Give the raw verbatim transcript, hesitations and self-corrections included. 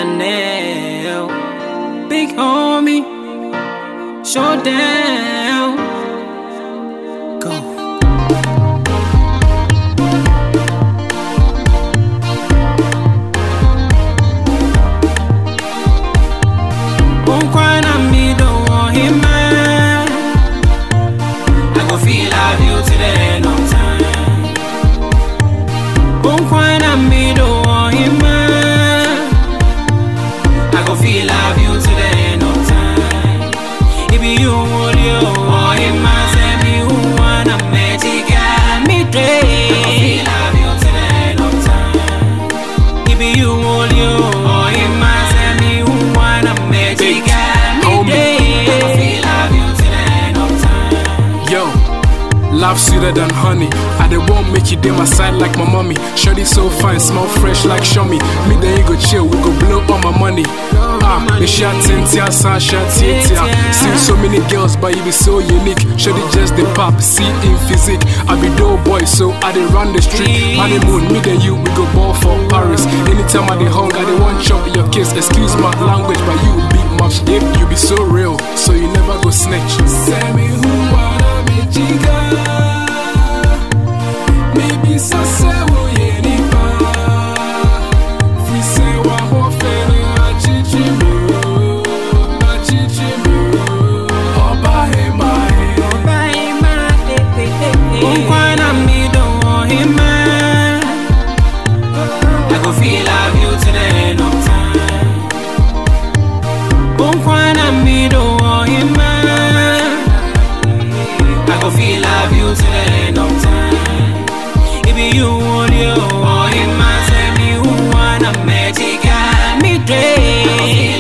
Chanel. Big homie, showdown. Go. Won't cry on me, don't want him, man. I go feel love you till the end of time. Won't cry on me, don't want him, man. I go feel love you till the end of time. If you want you, or him, man, send me who wanna magic got me day. I go feel love you till the end of time. If you want you, or him, man, send me who wanna magic got me day. I go feel love you till the end of time. Yo, love sweeter than honey. I they won't make you dey my side like my mommy. Shorty so fine, smell fresh like Shomi. Me then you go chill, we go blow all my money. Ah, me shot tintia, san shot tintia. Seen so many girls, but you be so unique. Shorty just the pop, see in physique. I be dope boy, so I dey run the street. Honeymoon, me then you, we go ball for Paris. Anytime I dey hung, I dey want chop your kiss. Excuse my language, but you be much deep. You be so real, so you never go snitch. Send me who wanna be chica. Maybe so say wo ye nipa. Fi say wa ho fere a chichi mo, a chichi mo. Oba he ma he, Oba he ma he he he. Won't cry on me, don't want him, man. I go feel love you till the end of time. Won't cry on me, don't want him, man. I go feel love you till the end of time. If you want you, or him, man, send me who wanna magic got me day.